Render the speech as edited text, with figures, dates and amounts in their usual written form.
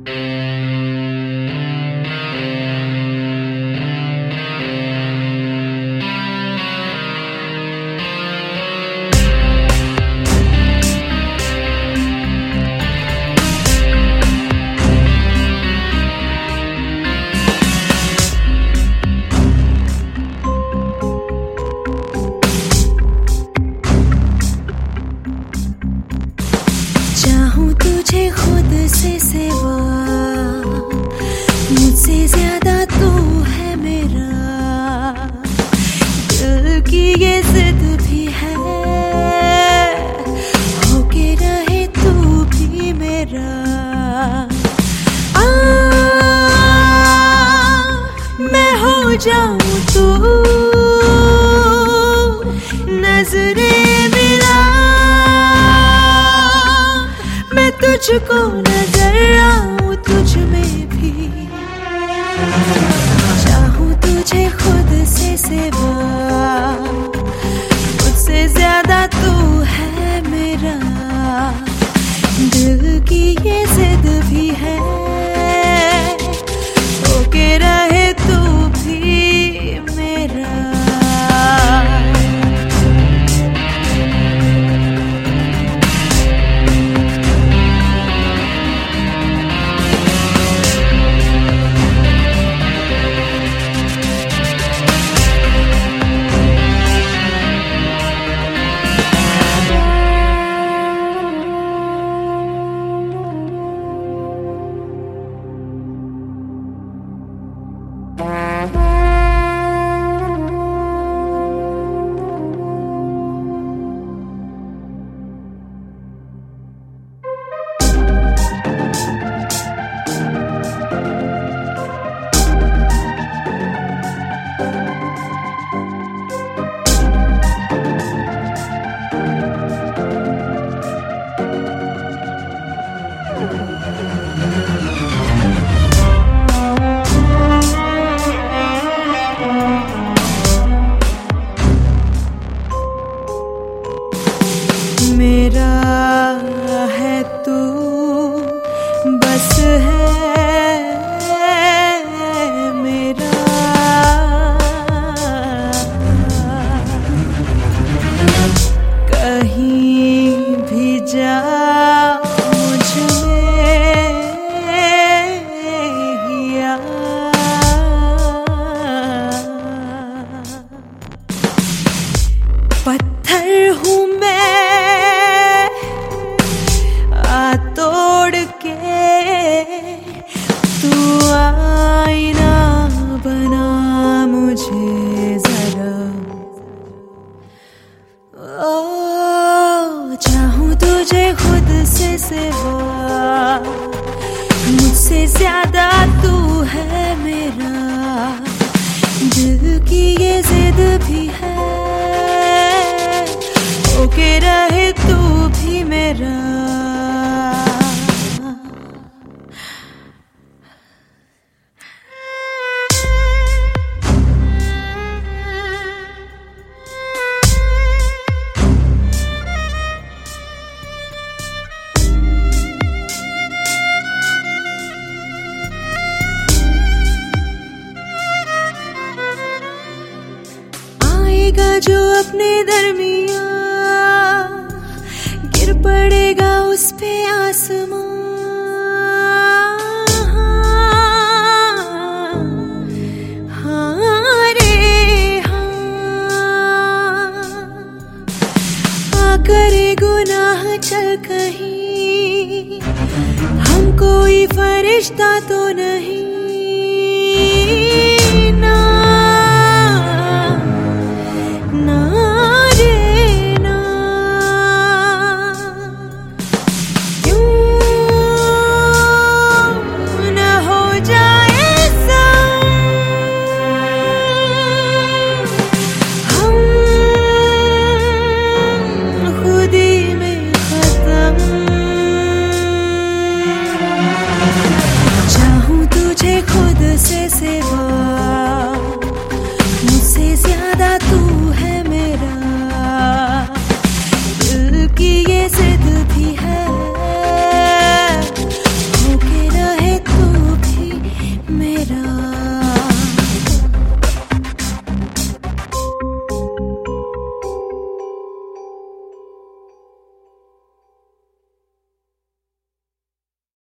चाहूं तुझे खुद से सिवा, मुझसे ज्यादा तू है मेरा। दिल की ये जिद भी है, होके रहे तू भी मेरा। मैं हो जाऊं तू नजरें मिला, मैं तुझको नजर आऊं तुझ में भी। चाहूं तुझे खुद से सिवा, मुझसे ज्यादा तू है मेरा। दिल की ये जिद भी है, होके रहे तू भी मेरा। मेरा है तू बस है मेरा। कहीं भी जा मुझ में ही आ, पत्थर हूँ मैं तोड़ के, तू आईना बना मुझे जरा। ओ चाहूं तुझे खुद से सिवा, मुझसे ज्यादा तू है मेरा। दिल की ये जिद भी है, होके रहे तू भी मेरा। जो अपने दरमियां गिर पड़ेगा उस पे आसमां। हाँ रे हाँ, करे गुनाह चल कहीं, हम कोई फरिश्ता तो नहीं।